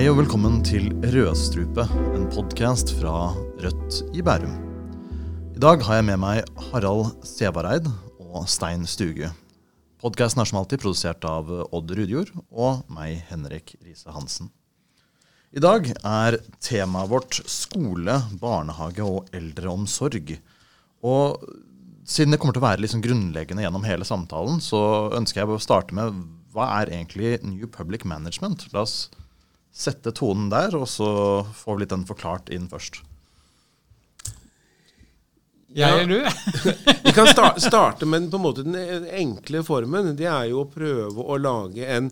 Hei og velkommen til Rødstrupe, en podcast fra Rødt i Bærum. I dag har jeg med meg Harald Sævareid og Stein Stuge. Podcasten er som alltid produsert av Odd Rudjord og meg, Henrik Riise Hansen. I dag er temaet vårt skole, barnehage og eldreomsorg. Og siden det kommer til å være liksom grunnleggende gjennom hele samtalen, så ønsker jeg å starte med hva er egentlig New Public Management? La oss sette tonen der, og så får vi litt den forklart inn først. Jeg eller du? Vi kan starte med på en måte den enkle formen. Det er jo å prøve å lage en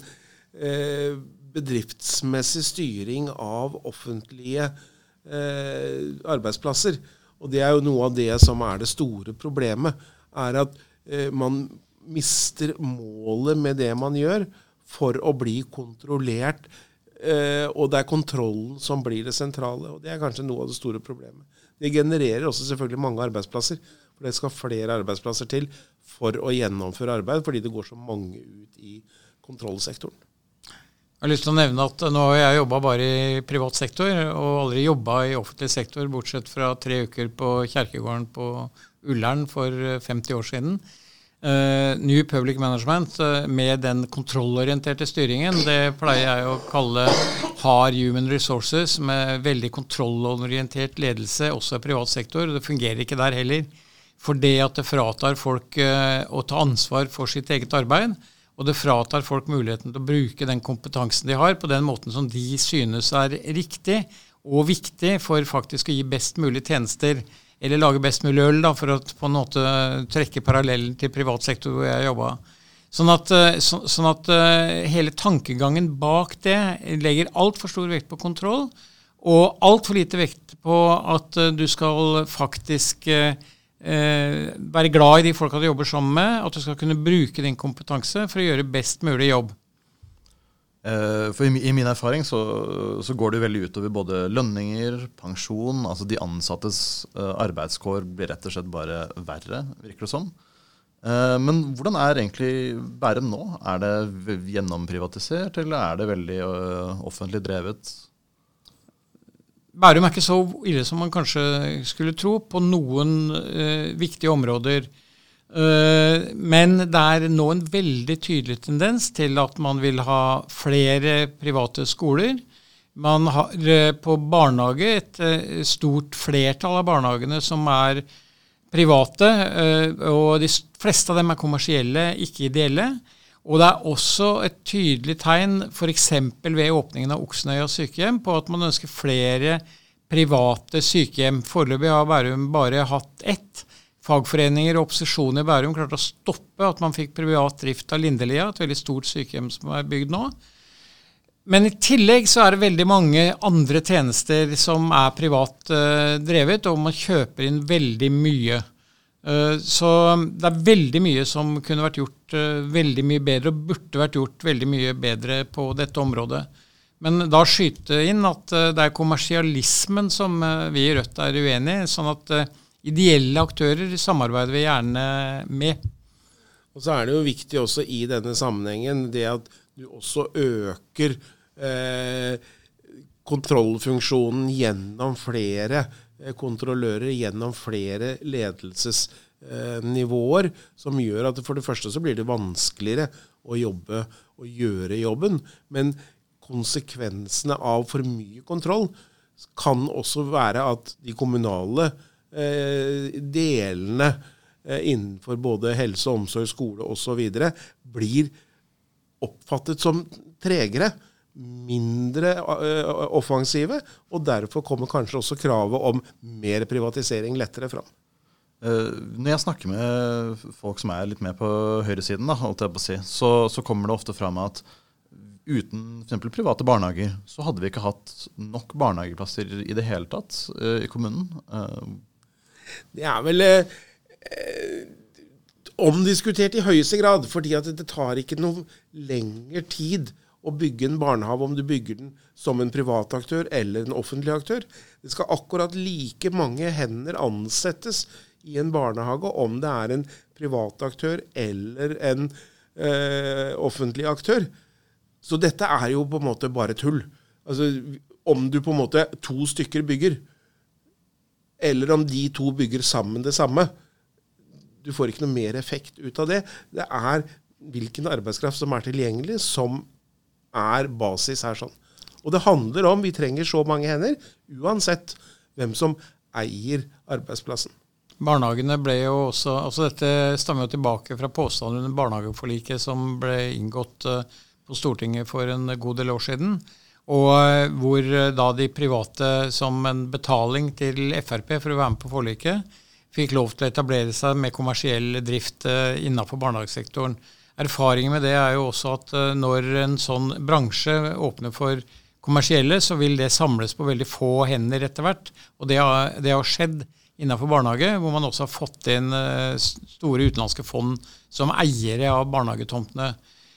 bedriftsmessig styring av offentlige arbeidsplasser. Og det er jo noe av det som er det store problemet, er at man mister målet med det man gjør for å bli kontrollert, og det er kontrollen som blir det sentrale, og det er kanskje noe av det store problemet. Det genererer også selvfølgelig mange arbeidsplasser, for det skal flere arbeidsplasser til for å gjennomføre arbeid, fordi det går så mange ut i kontrollsektoren. Jeg har lyst til å nevne at nå har jeg jobbet bare i privat sektor, og aldri jobbet i offentlig sektor, bortsett fra 3 uker på Kjerkegården på Ullern for 50 år siden. New Public Management med den kontrollorienterte styringen, det pleier jeg å kalle hard human resources, med veldig kontrollorientert ledelse, også i privat sektor. Det fungerer ikke der heller, for det at det fratar folk å ta ansvar for sitt eget arbeid, og det fratar folk muligheten til å bruke den kompetansen de har på den måten som de synes er riktig og viktig for faktisk å gi best mulig tjenester, eller lage best mulig øl, da, for å på en måte trekke parallellen til privat sektor hvor jeg jobbet. Sånn at hele tankegangen bak det legger alt for stor vekt på kontroll, og alt for lite vekt på at du skal faktisk være glad i de folka du jobber sammen med, at du skal kunne bruke din kompetanse for å gjøre best mulig jobb. For i min erfaring så går det veldig utover både lønninger, pensjon, altså de ansattes arbeidskår blir rett og slett bare verre, virker det som. Men hvordan er egentlig Bærum nå? Er det gjennomprivatisert, eller er det veldig offentlig drevet? Bærum er ikke så ille som man kanskje skulle tro på noen viktige områder. Men det er nå en veldig tydelig tendens til at man vil ha flere private skoler. Man har på barnehage et stort flertall av barnehagene som er private, og de fleste av dem er kommersielle, ikke ideelle. Og det er også et tydelig tegn, for eksempel ved åpningen av Oksnøya sykehjem, på at man ønsker flere private sykehjem. Foreløpig har Bærum bare hatt ett. Fagforeninger og opposisjon i Bærum klarte å stoppe at man fikk privat drift av Lindelia, et veldig stort sykehjem som er bygd nå. Men i tillegg så er det veldig mange andre tjenester som er privat drevet, og man kjøper inn veldig mye. Så det er veldig mye som kunne vært gjort veldig mye bedre, og burde vært gjort veldig mye bedre på dette området. Men da skyter inn at det er kommersialismen som vi i Rødt er uenige i, sånn at ideelle aktører samarbeider vi gjerne med. Og så er det jo viktig også i denne sammenhengen det at du også øker kontrollfunksjonen gjennom flere kontrollører, gjennom flere ledelsesnivåer, som gjør at for det første så blir det vanskeligere å jobbe og gjøre jobben, men konsekvensene av for mye kontroll kan også være at de kommunale delene innenfor både helse, omsorg, skole og så videre blir oppfattet som tregere, mindre offensive, og derfor kommer kanskje også kravet om mer privatisering lettere fram. Når jeg snakker med folk som er litt mer på høyresiden, da, holdt jeg på å si, så kommer det ofte frem at uten for eksempel private barnehager, så hadde vi ikke hatt nok barnehageplasser i det hele tatt i kommunen. Det er vel omdiskutert i høyeste grad, fordi at det tar ikke noe lengre tid å bygge en barnehage om du bygger den som en privat aktør eller en offentlig aktør. Det skal akkurat like mange hender ansettes i en barnehage om det er en privat aktør eller en offentlig aktør. Så dette er jo på en måte bare tull. Altså, om du på en måte 2 stykker bygger, eller om de 2 bygger sammen det samme, du får ikke noe mer effekt ut av det. Det hvilken arbeidskraft som tilgjengelig, som basis her sånn. Og det handler om, vi trenger så mange hender, uansett hvem som eier arbeidsplassen. Barnehagene ble jo også, altså dette stammer jo tilbake fra påstanden under barnehageforliket som ble inngått på Stortinget for en god del år siden, og hvor da de private som en betaling til FrP for å være med på forliket, fikk lov til å etablere seg med kommersiell drift innenfor barnehagesektoren. Erfaringen med det jo også at når en sånn bransje åpner for kommersielle, så vil det samles på veldig få hender etter hvert, og det har skjedd innenfor barnehage, hvor man også har fått inn store utenlandske fond som eiere av barnehagetomtene.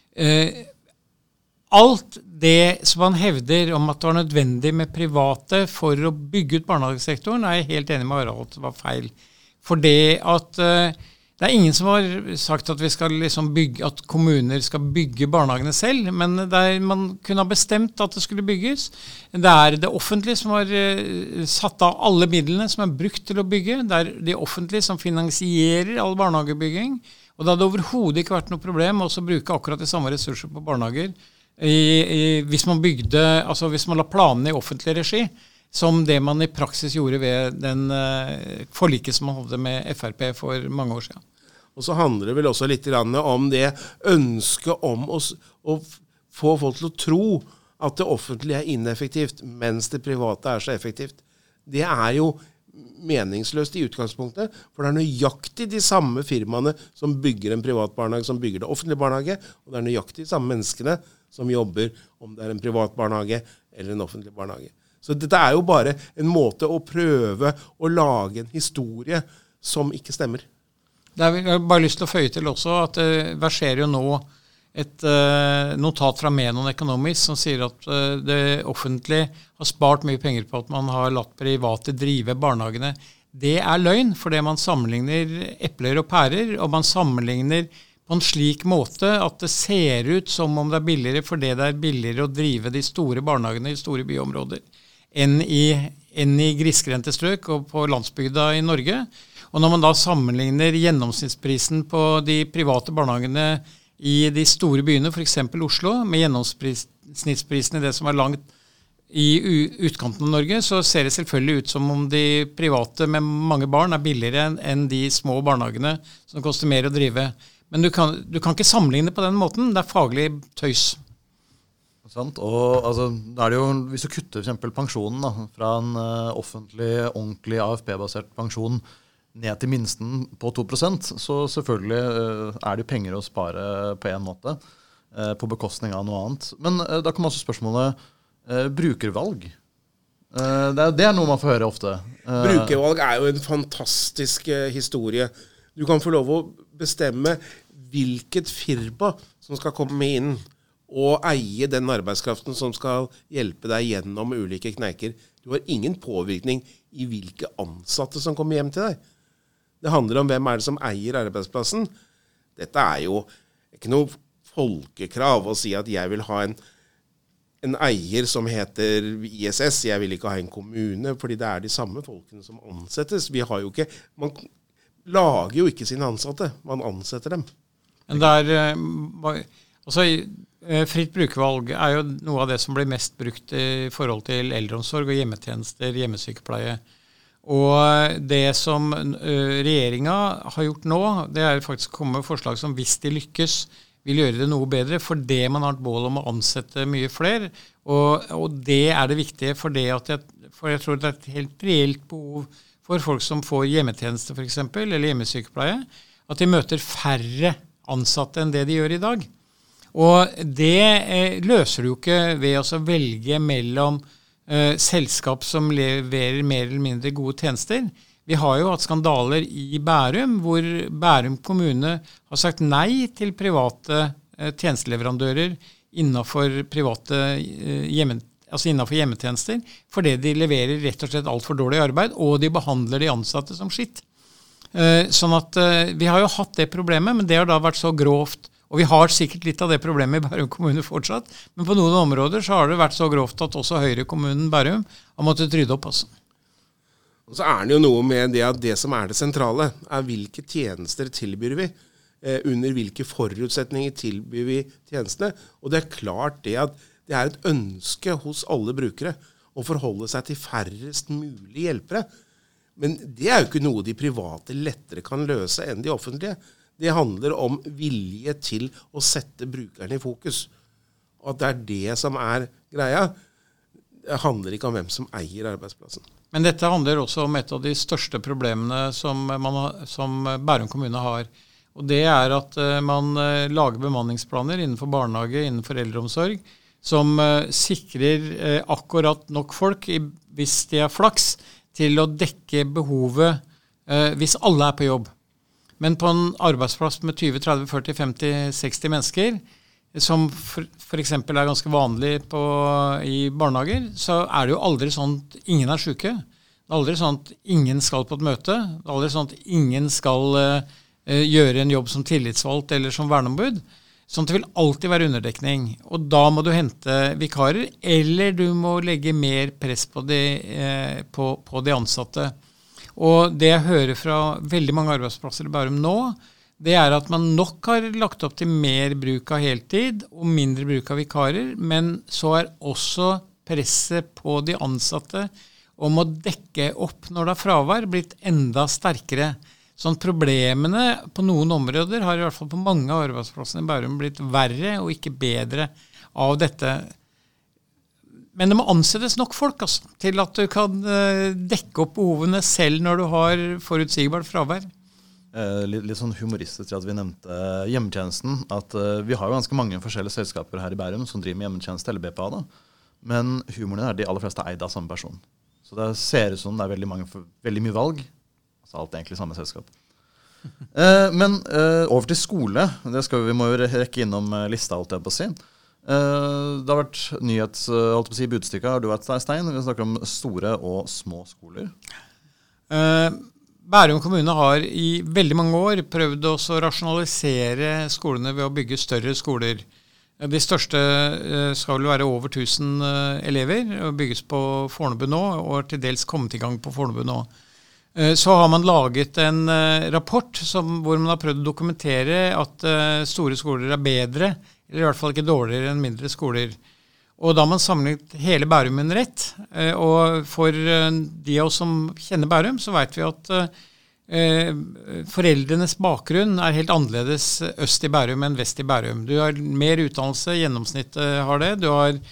Alt det som man hevder om at det var nødvendig med private for å bygge ut barnehagesektoren, jeg helt enig med Harald at det var feil. For det at det ingen som har sagt at vi skal liksom at kommuner skal bygge barnehagene selv, men man kunne ha bestemt at det skulle bygges. Det det offentlige som har satt av alle midlene som brukt til å bygge. Det det offentlige som finansierer all barnehagebygging. Og det hadde overhodet ikke vært noe problem å bruke akkurat de samme ressurser på barnehager hvis man hvis man la planene i offentlig regi, som det man i praksis gjorde ved den forliket som man hadde med FrP for mange år siden. Og så handler det vel også litt om det ønsket om å få folk til å tro at det offentlige ineffektivt, mens det private så effektivt. Det jo meningsløst i utgangspunktet, for det nøyaktig de samme firmaene som bygger en privat barnehage, som bygger det offentlige barnehage, og det nøyaktig de samme menneskene som jobber, om det en privat barnehage eller en offentlig barnehage. Så dette jo bare en måte å prøve å lage en historie som ikke stemmer. Jeg har bare lyst til å føye til også at det verserer jo nå et notat fra Menon Economics som sier at det offentlige har spart mye penger på at man har latt private drive barnehagene. Det løgn, fordi man sammenligner epler og pærer, og man sammenligner på en slik måte at det ser ut som om det billigere, fordi det billigere å drive de store barnehagene i store byområder enn i grisgrendte strøk og på landsbygda i Norge. Og når man da sammenligner gjennomsnittsprisen på de private barnehagene i de store byene, for eksempel Oslo, med gjennomsnittsprisen i det som langt i utkanten av Norge, så ser det selvfølgelig ut som om de private med mange barn billigere enn de små barnehagene som koster mer å drive. Men du kan ikke sammenligne på den måten, det faglig tøys. Sant, og det jo, hvis du kutter for eksempel pensjonen da, fra en offentlig, ordentlig AFP-basert pensjon ned til minsten på 2%, så selvfølgelig det penger å spare på en måte, på bekostning av noe annet. Men da kommer også spørsmålet brukervalg. Det noe man får høre ofte. Brukervalg jo en fantastisk historie. Du kan få lov å bestemme hvilket firma som skal komme inn og eie den arbeidskraften som skal hjelpe deg gjennom ulike kneiker. Du har ingen påvirkning i hvilke ansatte som kommer hjem til deg. Det handler om hvem det som eier arbeidsplassen. Dette jo ikke noe folkekrav å si at jeg vil ha en eier som heter ISS. Jeg vil ikke ha en kommune, fordi det de samme folkene som ansettes. Man lager jo ikke sine ansatte, man ansetter dem. Men fritt brukervalg jo noe av det som blir mest brukt i forhold til eldreomsorg og hjemmetjenester, hjemmesykepleie. Og det som regjeringen har gjort nå, det faktisk å komme med forslag som hvis de lykkes, vil gjøre det noe bedre, for det man har et mål om å ansette mye flere. Og det det viktige, for jeg tror det et helt reelt behov for folk som får hjemmetjeneste for eksempel, eller hjemmesykepleie, at de møter færre ansatte enn det de gjør i dag. Og det løser du jo ikke ved å velge mellom selskap som leverer mer eller mindre gode tjenester. Vi har jo hatt skandaler i Bærum, hvor Bærum kommune har sagt nei til private tjenesteleverandører innenfor innenfor hjemmetjenester, fordi de leverer rett og slett alt for dårlig arbeid, og de behandler de ansatte som skitt. Sånn at vi har jo hatt det problemet, men det har da vært så grovt Og vi har sikkert litt av det problemet i Bærum kommune fortsatt, men på noen områder så har det vært så grovt at også Høyre-kommunen Bærum har måttet rydde opp. Altså. Og så er det jo noe med det at det som er det sentrale, er hvilke tjenester tilbyr vi, under hvilke forutsetninger tilbyr vi tjenestene. Og det er klart det at det er et ønske hos alle brukere å forholde seg til færrest mulig hjelpere. Men det er jo ikke noe de private lettere kan løse enn de offentlige. Det handler om vilje til å sette brukerne i fokus. Og at det er det som er greia. Det handler ikke om hvem som eier arbeidsplassen. Men dette handler også om et av de største problemene som Bærum kommune har. Og det er at man lager bemanningsplaner innenfor barnehage, innenfor eldreomsorg, som sikrer akkurat nok folk, hvis de er flaks, til å dekke behovet hvis alle er på jobb. Men på en arbeidsplass med 20, 30, 40, 50, 60 mennesker, som for eksempel er ganske vanlig i barnehager, så er det jo aldri sånn at ingen er syke. Det er aldri sånn at ingen skal på et møte. Det er aldri sånn at ingen skal gjøre en jobb som tillitsvalgt eller som verneombud. Sånn at det vil alltid være underdekning. Og da må du hente vikarer, eller du må legge mer press på de ansatte. Og det jeg hører fra veldig mange arbeidsplasser i Bærum nå, det er at man nok har lagt opp til mer bruk av heltid og mindre bruk av vikarer, men så er også presset på de ansatte om å dekke opp når det er fravær blitt enda sterkere. Sånn problemene på noen områder har i hvert fall på mange av arbeidsplassene i Bærum blitt verre og ikke bedre av dette. Men det må ansettes nok folk til at du kan dekke opp behovene selv når du har forutsigbart fravær. Litt sånn humoristisk til at vi nevnte hjemmetjenesten, at vi har jo ganske mange forskjellige selskaper her i Bærum som driver med hjemmetjeneste eller BPA da. Men humoren er de aller fleste eid av samme person. Så det ser ut som det er veldig mye valg. Så alt er egentlig samme selskap. Men over til skole. Vi må jo rekke innom lista, alt jeg på å si. Det har vært budstykket. Har du vært, Stein? Vi snakker om store og små skoler. Bærum kommune har i veldig mange år prøvd å rasjonalisere skolene ved å bygge større skoler. De største skal vel være over 1000 elever, og bygges på Fornebu nå, og til dels kommet i gang på Fornebu nå. Så har man laget en rapport hvor man har prøvd å dokumentere at store skoler er bedre, eller i hvert fall ikke dårligere enn mindre skoler. Og da har man samlet hele Bærum under ett, og for de av oss som kjenner Bærum, så vet vi at foreldrenes bakgrunn er helt annerledes øst i Bærum enn vest i Bærum. Du har mer utdannelse, gjennomsnittet har det, du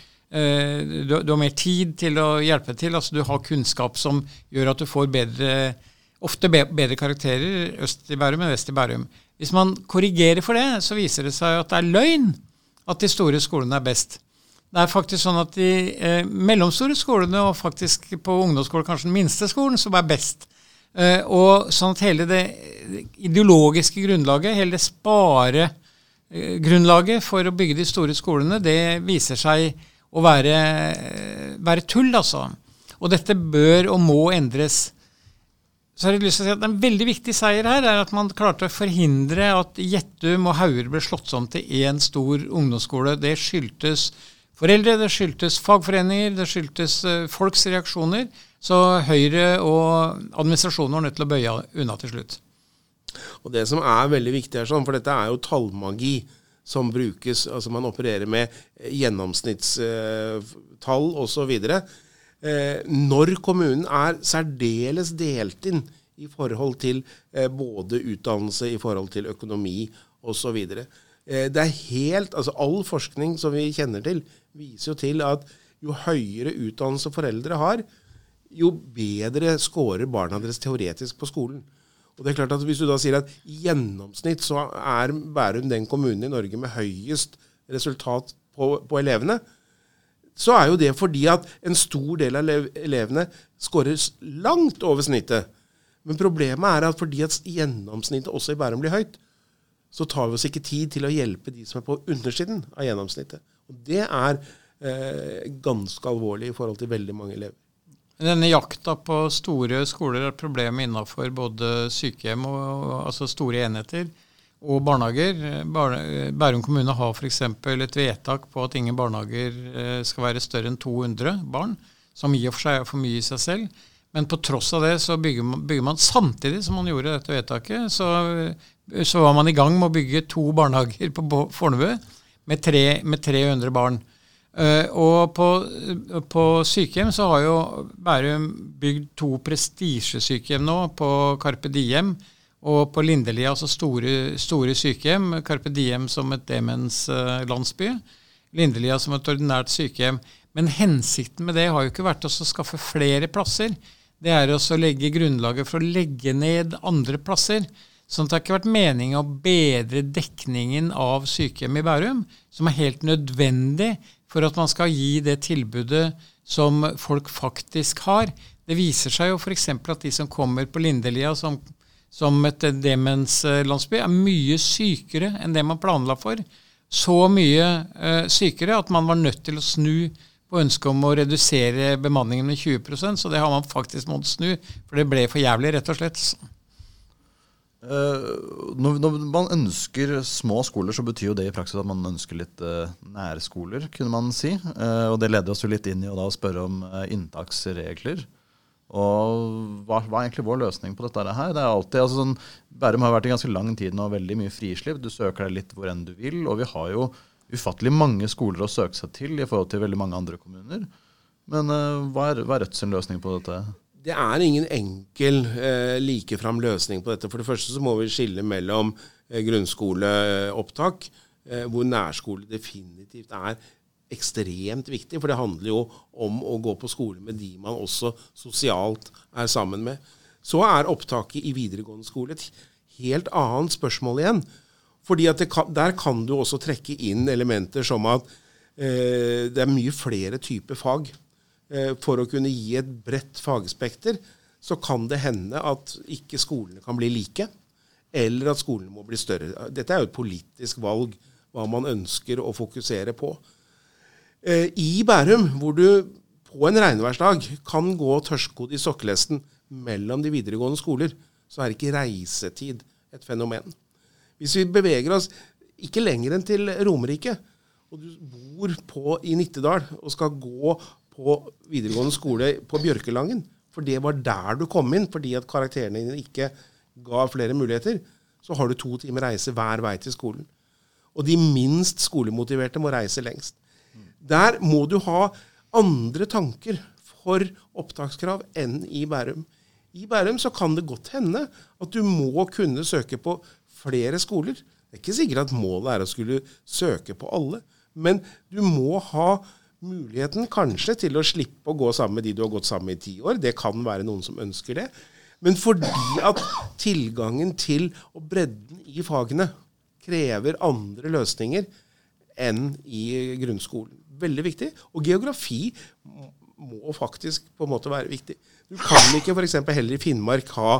har mer tid til å hjelpe til, altså du har kunnskap som gjør at du får ofte bedre karakterer øst i Bærum enn vest i Bærum. Hvis man korrigerer for det, så viser det seg at det er løgn at de store skolene er best. Det er faktisk sånn at de mellomstore skolene, og faktisk på ungdomsskolen kanskje den minste skolen, som er best. Og sånn at hele det ideologiske grunnlaget, hele det sparegrunnlaget for å bygge de store skolene, det viser seg å være tull, altså. Og dette bør og må endres. Så har jeg lyst til å si at en veldig viktig seier her er at man klarte å forhindre at Gjettum og Hauger ble slått sammen til en stor ungdomsskole. Det skyldtes foreldre, det skyldtes fagforeninger, det skyldtes folks reaksjoner. Så Høyre og administrasjonen var nødt til å bøye unna til slutt. Og det som er veldig viktig her, for dette er jo tallmagi som brukes, altså man opererer med gjennomsnittstall og så videre. Når kommunen er særdeles delt inn i forhold til både utdannelse, i forhold til økonomi og så videre. Det er all forskning som vi kjenner til, viser jo til at jo høyere utdannelse foreldre har, jo bedre scorer barna deres teoretisk på skolen. Og det er klart at hvis du da sier at i gjennomsnitt så er Bærum den kommunen i Norge med høyest resultat på elevene, så er jo det fordi at en stor del av elevene scorer langt over snittet. Men problemet er at fordi at gjennomsnittet også i Bærum blir høyt, så tar vi oss ikke tid til å hjelpe de som er på undersiden av gjennomsnittet. Og det er ganske alvorlig i forhold til veldig mange elever. Denne jakta på store skoler er problemet innenfor både sykehjem og altså store enheter, og barnehager. Bærum kommune har for eksempel et vedtak på at ingen barnehager skal være større enn 200 barn, som i og for seg er for mye i seg selv. Men på tross av det så bygger man samtidig som man gjorde dette vedtaket, så var man i gang med å bygge 2 barnehager på Fornebu med 300 barn. Og på sykehjem så har jo Bærum bygd 2 prestisjesykehjem nå på Carpe Diem, og på Lindelia, altså store sykehjem, Carpe Diem som et demenslandsby, Lindelia som et ordinært sykehjem. Men hensikten med det har jo ikke vært å skaffe flere plasser. Det er også å legge grunnlaget for å legge ned andre plasser. Sånn at det har ikke vært meningen å bedre dekningen av sykehjem i Bærum, som er helt nødvendig for at man skal gi det tilbudet som folk faktisk har. Det viser seg jo for eksempel at de som kommer på Lindelia som et demenslandsby er mye sykere enn det man planla for. Så mye sykere at man var nødt til å snu på ønsket om å redusere bemanningen med 20%, så det har man faktisk måttet snu, for det ble for jævlig, rett og slett. Når man ønsker små skoler, så betyr jo det i praksis at man ønsker litt nærskoler, kunne man si. Og det leder oss jo litt inn i å spørre om inntaksregler. Og hva er egentlig vår løsning på dette her? Det er alltid, altså sånn, Bærum har vært i ganske lang tid nå, veldig mye frislipp. Du søker deg litt hvor enn du vil, og vi har jo ufattelig mange skoler å søke seg til i forhold til veldig mange andre kommuner. Men hva er Rødts løsning på dette? Det er ingen enkel likefram løsning på dette. For det første så må vi skille mellom grunnskoleopptak, hvor nærskole definitivt er ekstremt viktig, for det handler jo om å gå på skole med de man også sosialt er sammen med. Så er opptaket i videregående skole et helt annet spørsmål igjen. Fordi at der kan du også trekke inn elementer som at det er mye flere typer fag. For å kunne gi et bredt fagspekter, så kan det hende at ikke skolene kan bli like, eller at skolene må bli større. Dette er jo et politisk valg, hva man ønsker å fokusere på. I Bærum, hvor du på en regnværsdag kan gå tørrskodd i sokkelesten mellom de videregående skoler, så er ikke reisetid et fenomen. Hvis vi beveger oss ikke lenger enn til Romerike, og du bor i Nittedal og skal gå på videregående skole på Bjørkelangen, for det var der du kom inn, fordi at karakterene dine ikke ga flere muligheter, så har du 2 timer reise hver vei til skolen. Og de minst skolemotiverte må reise lengst. Der må du ha andre tanker for opptakskrav enn i Bærum. I Bærum så kan det godt hende at du må kunne søke på flere skoler. Det er ikke sikkert at målet er å skulle søke på alle, men du må ha muligheten kanskje til å slippe å gå sammen med de du har gått sammen med i 10 år. Det kan være noen som ønsker det. Men fordi at tilgangen til og bredden i fagene krever andre løsninger enn i grunnskolen. Veldig viktig. Og geografi må faktisk på en måte være viktig. Du kan ikke for eksempel heller i Finnmark ha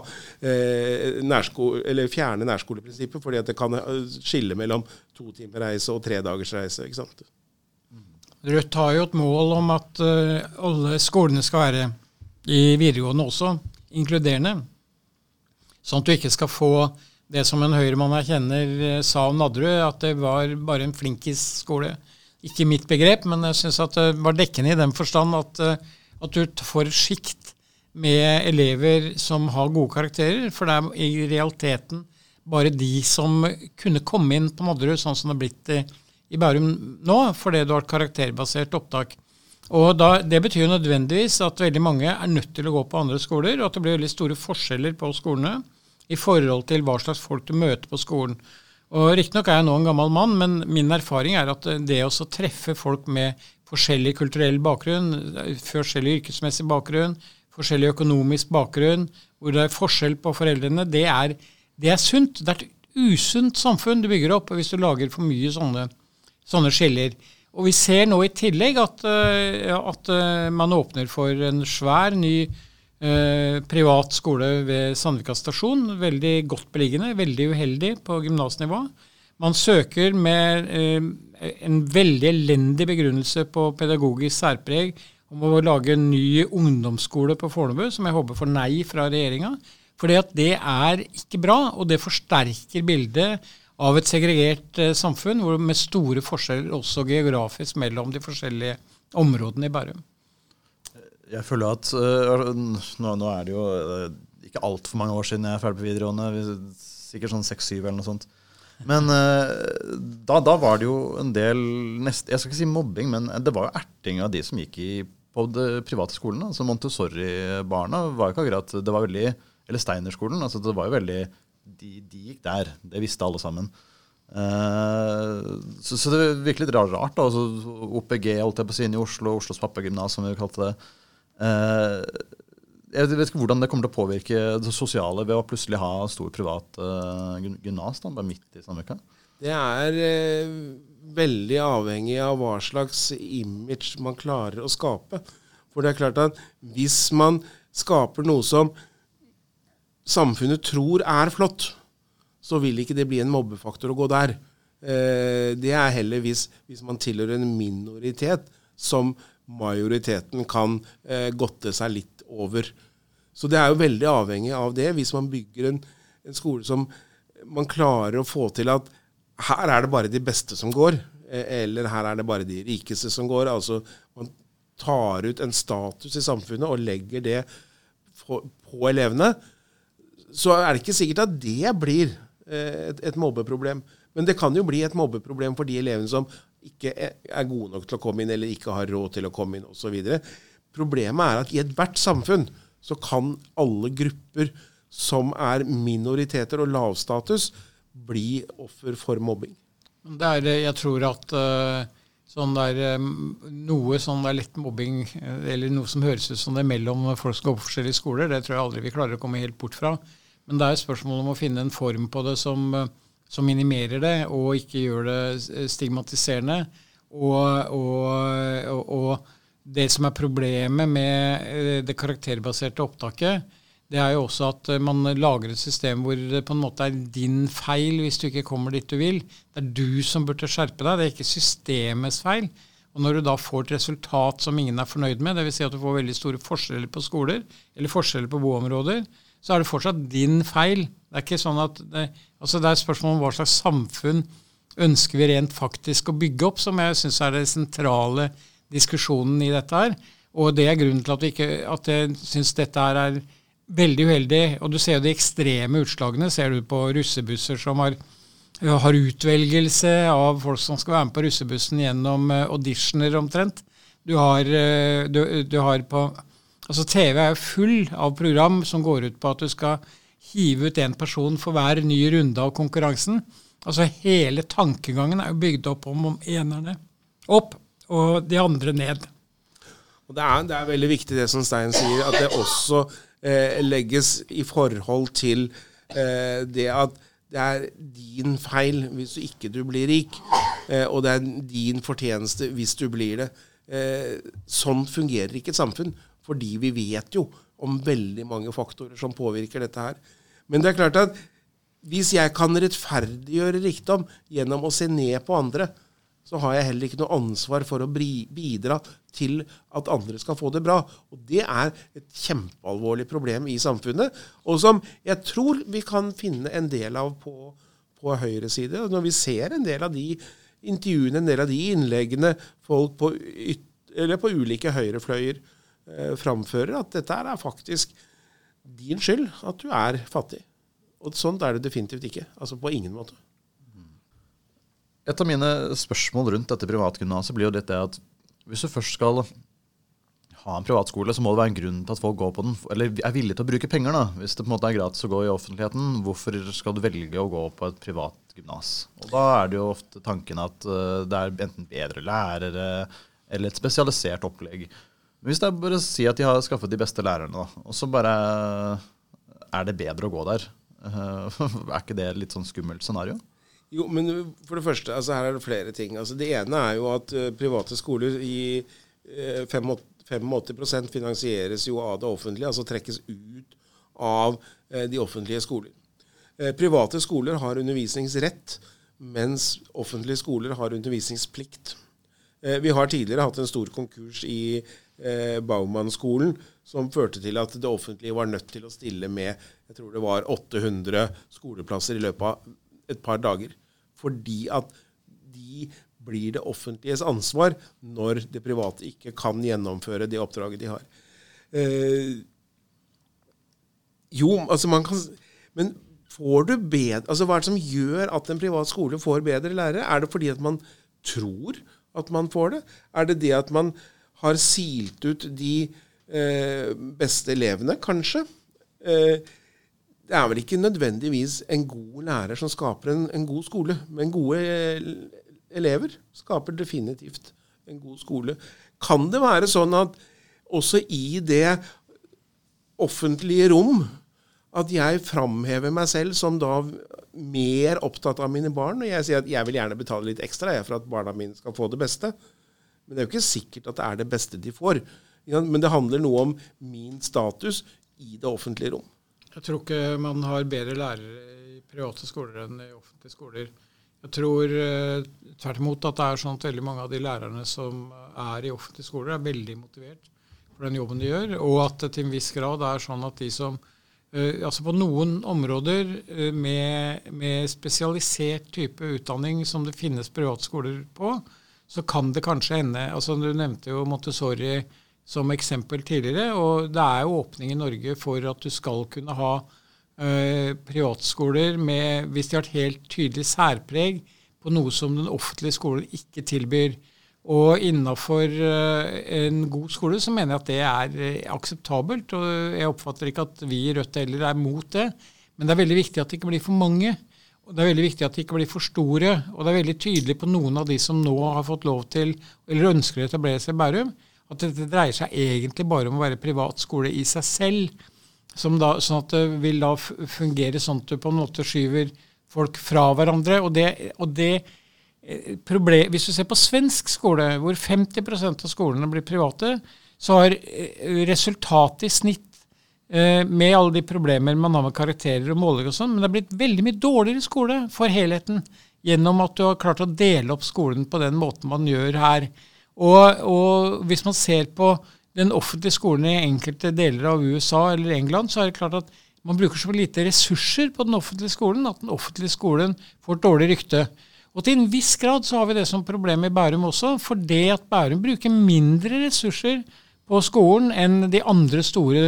fjerne nærskoleprinsippet, fordi at det kan skille mellom 2 timer reise og 3 dagers reise, ikke sant? Rødt har jo et mål om at alle skolene skal være i videregående også, inkluderende. Sånn at du ikke skal få det som en høyremann jeg kjenner sa om Nadderud, at det var bare en flinkis-skole. Ikke mitt begrep, men jeg synes at det var dekkende i den forstand at du får et skikt med elever som har gode karakterer, for det er i realiteten bare de som kunne komme inn på Nadderud, sånn som det har blitt i Bærum nå, fordi du har et karakterbasert opptak. Og det betyr jo nødvendigvis at veldig mange er nødt til å gå på andre skoler, og at det blir veldig store forskjeller på skolene i forhold til hva slags folk du møter på skolen. Og riktignok er jeg nå en gammel mann, men min erfaring er at det å treffe folk med forskjellig kulturell bakgrunn, forskjellig yrkesmessig bakgrunn, forskjellig økonomisk bakgrunn, hvor det er forskjell på foreldrene, det er sunt. Det er et usunt samfunn du bygger opp hvis du lager for mye sånne skiller. Og vi ser nå i tillegg at man åpner for en svær, ny privat skole ved Sandvika stasjon, veldig godt beliggende, veldig uheldig på gymnasnivå. Man søker med en veldig elendig begrunnelse på pedagogisk særpreg om å lage en ny ungdomsskole på Fornebu, som jeg håper får nei fra regjeringen, fordi at det er ikke bra, og det forsterker bildet av et segregert samfunn, hvor med store forskjeller også geografisk mellom de forskjellige områdene i Bærum. Jeg føler at nå det jo ikke alt for mange år siden jeg ferdig på videregående, sikkert sånn 6-7 eller noe sånt. Men da var det jo en del, jeg skal ikke si mobbing, men det var jo erting av de som gikk på de private skolene. Altså Montessori-barna var jo ikke akkurat, det var veldig, eller Steinerskolen, altså det var jo veldig, de gikk der, det visste alle sammen. Så det virker litt rart da, altså OPG holdt jeg på å si i Oslo, Oslos Pappagymnas som vi kalte det. Jeg vet ikke hvordan det kommer til å påvirke det sosiale ved å plutselig ha stor privat gymnas da, bare midt i Sandvika. Det veldig avhengig av hva slags image man klarer å skape. For det klart at hvis man skaper noe som samfunnet tror flott, så vil ikke det bli en mobbefaktor å gå der. Det heller hvis man tilhører en minoritet som majoriteten kan godte seg litt over. Så det jo veldig avhengig av det. Hvis man bygger en skole som man klarer å få til at her det bare de beste som går, eller her det bare de rikeste som går, altså man tar ut en status i samfunnet og legger det på elevene, så det ikke sikkert at det blir et mobbeproblem. Men det kan jo bli et mobbeproblem for de elevene som ikke gode nok til å komme inn, eller ikke har råd til å komme inn, og så videre. Problemet at i ethvert samfunn så kan alle grupper som minoriteter og lavstatus bli offer for mobbing. Jeg tror at noe sånn lett mobbing, eller noe som høres ut som det mellom folk som går på forskjellige skoler, det tror jeg aldri vi klarer å komme helt bort fra. Men det et spørsmål om å finne en form på det som minimerer det, og ikke gjør det stigmatiserende. Og det som problemet med det karakterbaserte opptaket, det jo også at man lager et system hvor det på en måte din feil hvis du ikke kommer dit du vil. Det du som burde skjerpe deg, det ikke systemets feil. Og når du da får et resultat som ingen fornøyd med, det vil si at du får veldig store forskjeller på skoler, eller forskjeller på boområder, så det fortsatt din feil. Det ikke sånn at det et spørsmål om hva slags samfunn ønsker vi rent faktisk å bygge opp, som jeg synes det sentrale diskusjonen i dette her. Og det grunnen til at jeg synes dette veldig uheldig. Og du ser jo de ekstreme utslagene, ser du på russebusser som har utvelgelse av folk som skal være med på russebussen gjennom auditioner omtrent. Du har på Altså TV jo full av program som går ut på at du skal hive ut en person for hver ny runde av konkurransen. Altså hele tankegangen jo bygd opp om enerne opp og de andre ned. Og det veldig viktig det som Stein sier, at det også legges i forhold til det at det din feil hvis du ikke blir rik, og det din fortjeneste hvis du blir det. Sånn fungerer ikke et samfunn. Fordi vi vet jo om veldig mange faktorer som påvirker dette her. Men det klart at hvis jeg kan rettferdiggjøre rikdom gjennom å se ned på andre, så har jeg heller ikke noe ansvar for å bidra til at andre skal få det bra. Og det et kjempealvorlig problem i samfunnet, og som jeg tror vi kan finne en del av på høyre side. Når vi ser en del av de intervjuene, en del av de innleggene folk på ulike høyrefløyer framfører, at dette faktisk din skyld at du fattig. Og sånt det definitivt ikke. Altså på ingen måte. Et av mine spørsmål rundt dette privatgymnaset blir jo dette at hvis du først skal ha en privatskole, så må det være en grunn til at folk går på den, eller villige til å bruke penger da. Hvis det på en måte gratis å gå i offentligheten, hvorfor skal du velge å gå på et privat gymnas? Og da det jo ofte tanken at det enten bedre lærere, eller et spesialisert opplegg. Men hvis jeg bare sier at de har skaffet de beste lærerne da, og så bare det bedre å gå der, ikke det litt sånn skummelt scenario? Jo, men for det første, altså her det flere ting. Altså det ene jo at private skoler i 85% finansieres jo av det offentlige, altså trekkes ut av de offentlige skoler. Private skoler har undervisningsrett, mens offentlige skoler har undervisningsplikt. Vi har tidligere hatt en stor konkurs i Baumann-skolen, som førte til at det offentlige var nødt til å stille med, jeg tror det var 800 skoleplasser i løpet av et par dager. fordi at de blir det offentliges ansvar når det private ikke kan gjennomføre det oppdraget de har. Jo, altså man kan... Men får du bedre... Altså hva det som gjør at en privat skole får bedre lærere? Det fordi at man tror at man får det? Det det at man har silt ut de beste elevene, kanskje? Det vel ikke nødvendigvis en god lærer som skaper en god skole, men gode elever skaper definitivt en god skole. Kan det være sånn at også i det offentlige rom at jeg framhever meg selv som da mer opptatt av mine barn, og jeg sier at jeg vil gjerne betale litt ekstra for at barna mine skal få det beste. Men det jo ikke sikkert at det det beste de får. Men det handler noe om min status i det offentlige rom. Jeg tror ikke man har bedre lærere i private skoler enn i offentlige skoler. Jeg tror tvert imot at det sånn at veldig mange av de lærerne som i offentlige skoler veldig motivert for den jobben de gjør, og at det til en viss grad sånn at de som altså på noen områder med spesialisert type utdanning som det finnes privatskoler på, så kan det kanskje hende, altså du nevnte jo Montessori som eksempel tidligere, og det jo åpning i Norge for at du skal kunne ha privatskoler hvis de har et helt tydelig særpreg på noe som den offentlige skolen ikke tilbyr. Og innenfor en god skole så mener jeg at det akseptabelt, og jeg oppfatter ikke at vi i Rødt heller mot det, men det veldig viktig at det ikke blir for mange, og det veldig viktig at det ikke blir for store, og det veldig tydelig på noen av de som nå har fått lov til, eller ønsker å etablere seg i Bærum, at dette dreier seg egentlig bare om å være privat skole i seg selv, sånn at det vil da fungere sånn at du på en måte skyver folk fra hverandre, og det hvis du ser på svensk skole, hvor 50% av skolene blir private, så har resultatet i snitt med alle de problemer man har med karakterer og måling og sånn, men det har blitt veldig mye dårligere skole for helheten, gjennom at du har klart å dele opp skolen på den måten man gjør her. Og hvis man ser på den offentlige skolen i enkelte deler av USA eller England, så det klart at man bruker så lite ressurser på den offentlige skolen, at den offentlige skolen får et dårlig rykte. Og til en viss grad så har vi det som problem i Bærum også, for det at Bærum bruker mindre ressurser på skolen enn de andre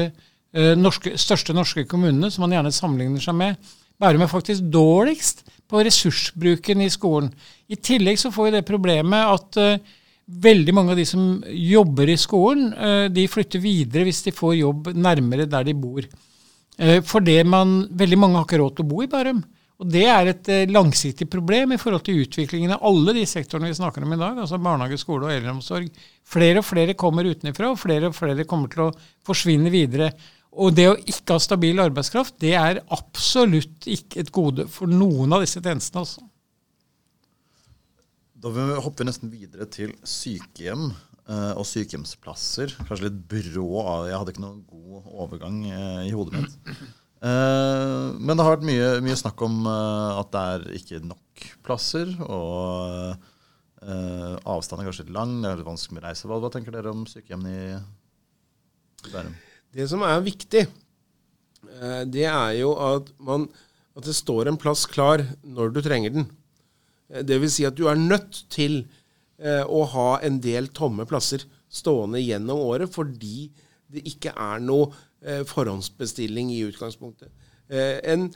største norske kommunene, som man gjerne sammenligner seg med. Bærum faktisk dårligst på ressursbruken i skolen. I tillegg så får vi det problemet at veldig mange av de som jobber i skolen, de flytter videre hvis de får jobb nærmere der de bor. Fordi veldig mange har ikke råd til å bo i Bærum. Og det et langsiktig problem i forhold til utviklingen av alle de sektorene vi snakker om i dag, altså barnehage, skole og eldreomsorg. Flere og flere kommer utenfra, og flere kommer til å forsvinne videre. Og det å ikke ha stabil arbeidskraft, det absolutt ikke et gode for noen av disse tjenestene også. Da hopper vi nesten videre til sykehjem og sykehjemsplasser. Kanskje litt brå, jeg hadde ikke noen god overgang i hodet mitt. Men det har vært mye snakk om at det ikke nok plasser, og avstanden kanskje litt lang, det litt vanskelig med reise. Hva tenker dere om sykehjemmene i Bærum? Det som viktig, det jo at det står en plass klar når du trenger den. Det vil si at du nødt til å ha en del tomme plasser stående gjennom året, fordi det ikke noe forhåndsbestilling i utgangspunktet. En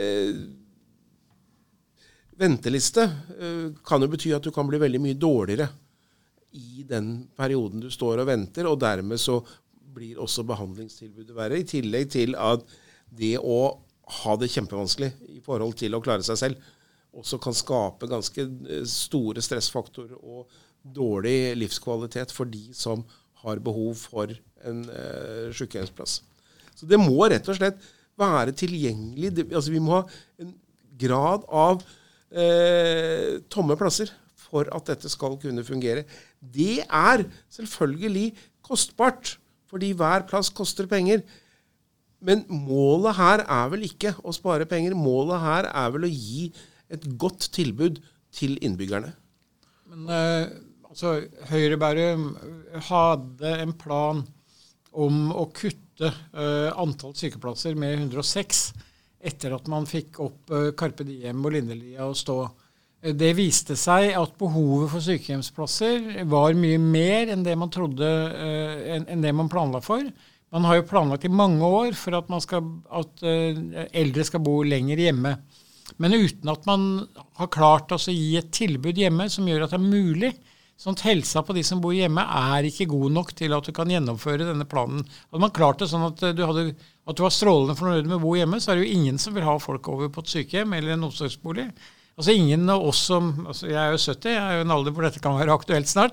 venteliste kan jo bety at du kan bli veldig mye dårligere i den perioden du står og venter, og dermed så blir også behandlingstilbudet verre, i tillegg til at det å ha det kjempevanskelig i forhold til å klare seg selv, også kan skape ganske store stressfaktorer og dårlig livskvalitet for de som har behov for en sykehjemsplass. Så det må rett og slett være tilgjengelig. Altså vi må ha en grad av tomme plasser for at dette skal kunne fungere. Det selvfølgelig kostbart, fordi hver plass koster penger. Men målet her vel ikke å spare penger. Målet her vel å gi et godt tilbud til innbyggerne. Men Høyre Bærum hadde en plan om å kutte antall sykeplasser med 106 etter at man fikk opp Carpe Diem og Lindelia å stå. Det viste seg at behovet for sykehjemsplasser var mye mer enn det man trodde, enn det man planla for. Man har jo planlagt i mange år for at eldre skal bo lenger hjemme. Men uten at man har klart å gi et tilbud hjemme som gjør at det er mulig, sånn at helsa på de som bor hjemme ikke god nok til at du kan gjennomføre denne planen. Hadde man klart det sånn at du var strålende fornøyd med å bo hjemme, så det jo ingen som vil ha folk over på et sykehjem eller en omsorgsbolig. Altså ingen av oss jeg jo 70, jeg jo en alder hvor dette kan være aktuelt snart,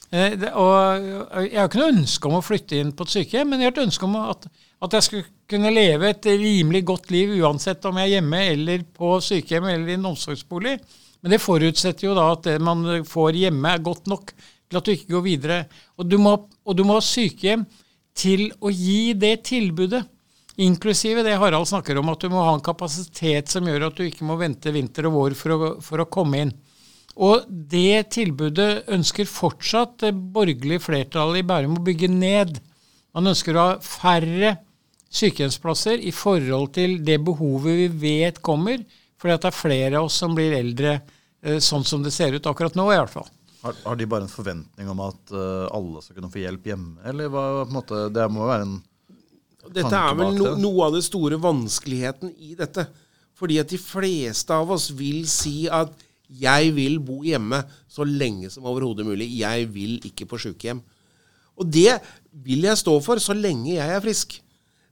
og jeg har ikke noe ønske om å flytte inn på et sykehjem, men jeg har et ønske om at jeg skulle kunne leve et rimelig godt liv uansett om jeg hjemme eller på sykehjem eller i en omsorgsbolig. Men det forutsetter jo da at det man får hjemme godt nok til at du ikke går videre. Og du må ha sykehjem til å gi det tilbudet, inklusive det Harald snakker om, at du må ha en kapasitet som gjør at du ikke må vente vinter og vår for å komme inn. Og det tilbudet ønsker fortsatt det borgerlige flertallet i Bærum å bygge ned. Man ønsker å ha færre sykehjemsplasser i forhold til det behovet vi vet kommer, fordi at det flere av oss som blir eldre, sånn som det ser ut akkurat nå i hvert fall. Har de bare en forventning om at alle skal kunne få hjelp hjemme, eller hva, på en måte, det må jo være en Dette vel noe av det store vanskeligheten i dette, fordi at de fleste av oss vil si at jeg vil bo hjemme så lenge som overhodet mulig, jeg vil ikke på sykehjem. Og det vil jeg stå for så lenge jeg er frisk.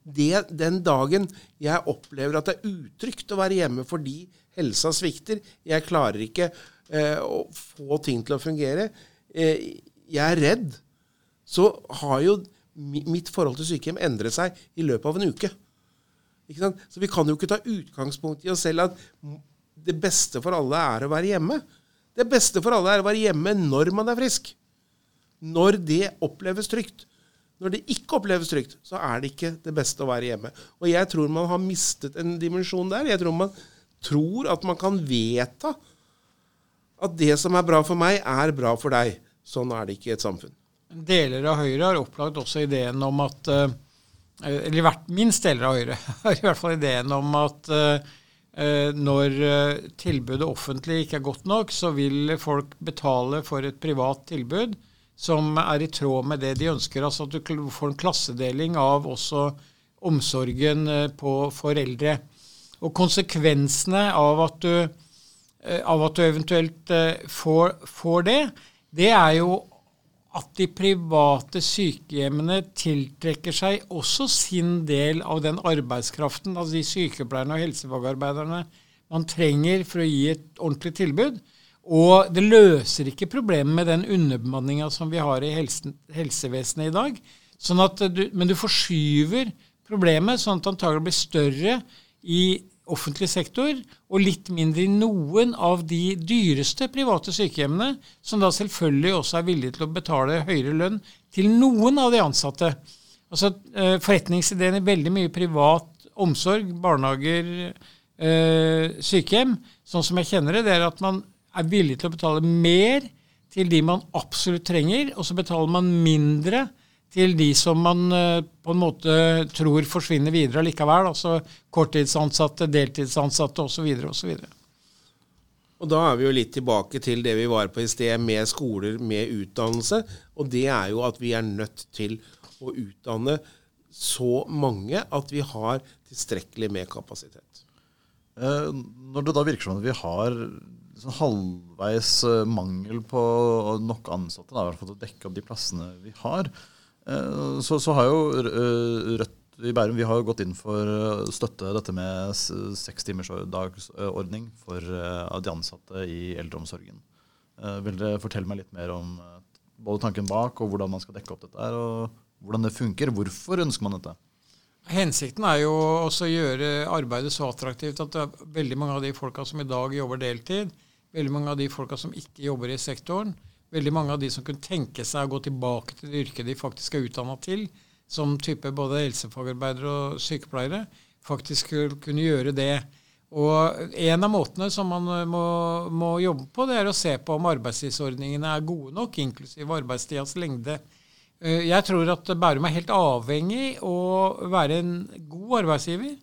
Den dagen jeg opplever at det er utrygt å være hjemme fordi helsa svikter, jeg klarer ikke å få ting til å fungere, jeg er redd, så har jo mitt forhold til sykehjem endret seg i løpet av en uke. Ikke sant? Så vi kan jo ikke ta utgangspunkt i oss selv at det beste for alle er å være hjemme. Det beste for alle er å være hjemme når man er frisk. Når det oppleves trygt. Når det ikke oppleves trygt, så er det ikke det beste å være hjemme. Og jeg tror man har mistet en dimensjon der. Jeg tror man tror at man kan vedta at det som er bra for meg, er bra for deg. Sånn er det ikke i et samfunn. Deler av Høyre har opplagt også ideen om at, eller minst deler av Høyre, har i hvert fall ideen om at når tilbudet offentlig ikke er godt nok, så vil folk betale for et privat tilbud, som er i tråd med det de ønsker, altså at du får en klassedeling av også omsorgen på foreldre. Og konsekvensene av at du eventuelt får det er jo at de private sykehjemmene tiltrekker seg også sin del av den arbeidskraften, altså de sykepleierne og helsefagarbeiderne man trenger for å gi et ordentlig tilbud. Og det løser ikke problemet med den underbemanningen som vi har i helsevesenet i dag. Men du forskyver problemet sånn at det antagelig blir større i offentlig sektor og litt mindre i noen av de dyreste private sykehjemmene, som da selvfølgelig også er villige til å betale høyere lønn til noen av de ansatte. Altså forretningsideen i veldig mye privat omsorg, barnehager, sykehjem, sånn som jeg kjenner det er at man er villig til å betale mer til de man absolutt trenger, og så betaler man mindre til de som man på en måte tror forsvinner videre likevel, altså korttidsansatte, deltidsansatte osv. osv. Og da er vi jo litt tilbake til det vi var på i sted med skoler, med utdannelse, og det er jo at vi er nødt til å utdanne så mange at vi har tilstrekkelig med kapasitet. Når det da virker som at vi har sånn halvveis mangel på nok ansatte, da, i hvert fall til å dekke opp de plassene vi har, så har jo Rødt i Bærum, vi har jo gått inn for å støtte dette med 6 timers dagsordning for de ansatte i eldreomsorgen. Vil dere fortelle meg litt mer om både tanken bak og hvordan man skal dekke opp dette her, og hvordan det funker? Hvorfor ønsker man dette? Hensikten er jo også å gjøre arbeidet så attraktivt at veldig mange av de folka som i dag jobber deltid, veldig mange av de folka som ikke jobber i sektoren, veldig mange av de som kunne tenke seg å gå tilbake til det yrket de faktisk er utdannet til, som type både helsefagarbeidere og sykepleiere, faktisk kunne gjøre det. Og en av måtene som man må jobbe på, det er å se på om arbeidstidsordningene er gode nok, inklusive arbeidstidas lengde. Jeg tror at Bærum er helt avhengig å være en god arbeidsgiver,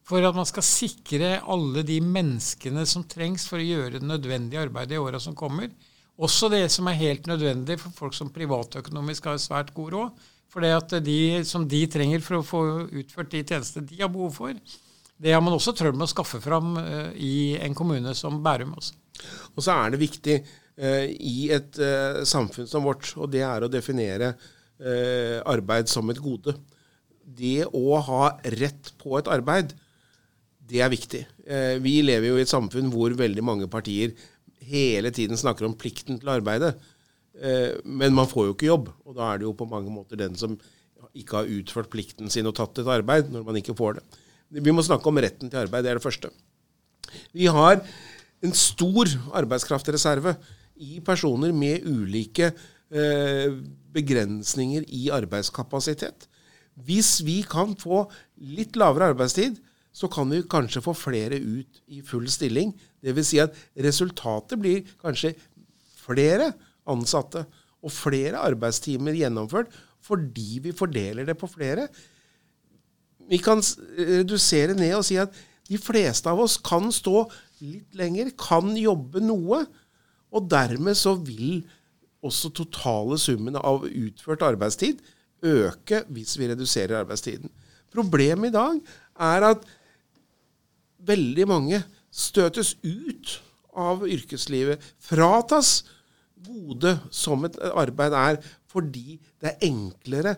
for at man skal sikre alle de menneskene som trengs for å gjøre det nødvendige arbeidet i årene som kommer. Også det som helt nødvendig for folk som privatøkonomisk har svært god råd, for det at som de trenger for å få utført de tjenester de har behov for, det har man også trødd med å skaffe fram i en kommune som Bærum også. Og så det viktig i et samfunn som vårt, og det å definere arbeid som et gode. Det å ha rett på et arbeid, det viktig. Vi lever jo i et samfunn hvor veldig mange partier hele tiden snakker om plikten til arbeidet, men man får jo ikke jobb, og da det jo på mange måter den som ikke har utført plikten sin og tatt et arbeid når man ikke får det. Vi må snakke om retten til arbeid, det det første. Vi har en stor arbeidskraftreserve i personer med ulike begrensninger i arbeidskapasitet. Hvis vi kan få litt lavere arbeidstid, så kan vi kanskje få flere ut i full stilling. Det vil si at resultatet blir kanskje flere ansatte og flere arbeidstimer gjennomført fordi vi fordeler det på flere. Vi kan redusere ned og si at de fleste av oss kan stå litt lenger, kan jobbe noe, og dermed så vil også totale summen av utført arbeidstid øke hvis vi reduserer arbeidstiden. Problemet i dag at veldig mange støtes ut av yrkeslivet, fratas gode som et arbeid fordi det enklere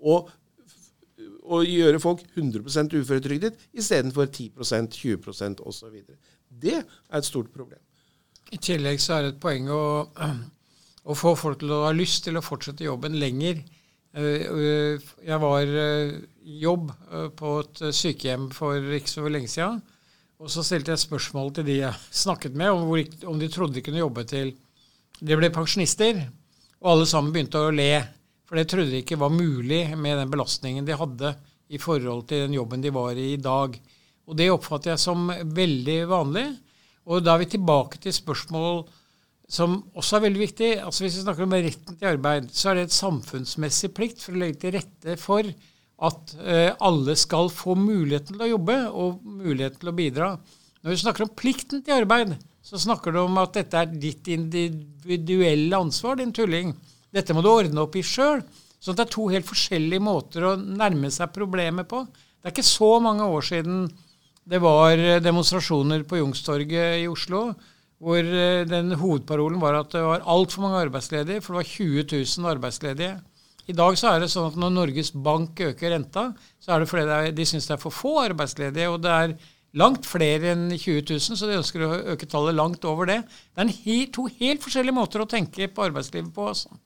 å gjøre folk 100% uføretrygdet i stedet for 10%, 20% og så videre. Det et stort problem. I tillegg så det et poeng å få folk til å ha lyst til å fortsette jobben lenger. Jeg var i jobb på et sykehjem for ikke så lenge siden, og så stilte jeg spørsmål til de jeg snakket med om de trodde de kunne jobbe til de ble pensjonister, og alle sammen begynte å le, for det trodde de ikke var mulig med den belastningen de hadde i forhold til den jobben de var i dag. Og det oppfatter jeg som veldig vanlig, og da vi tilbake til spørsmål som også veldig viktig. Altså hvis vi snakker om retten til arbeid, så det et samfunnsmessig plikt for å legge til rette for at alle skal få muligheten til å jobbe og muligheten til å bidra. Når vi snakker om plikten til arbeid, så snakker du om at dette ditt individuelle ansvar, din tulling. Dette må du ordne opp i selv, så det to helt forskjellige måter å nærme seg problemet på. Det ikke så mange år siden det var demonstrasjoner på Youngstorget i Oslo, hvor den hovedparolen var at det var alt for mange arbeidsledige, for det var 20 000 arbeidsledige. I dag så det sånn at når Norges Bank øker renta, så det fordi de synes det for få arbeidsledige, og det langt flere enn 20 000, så de ønsker å øke tallet langt over det. Det to helt forskjellige måter å tenke på arbeidslivet på. Altså.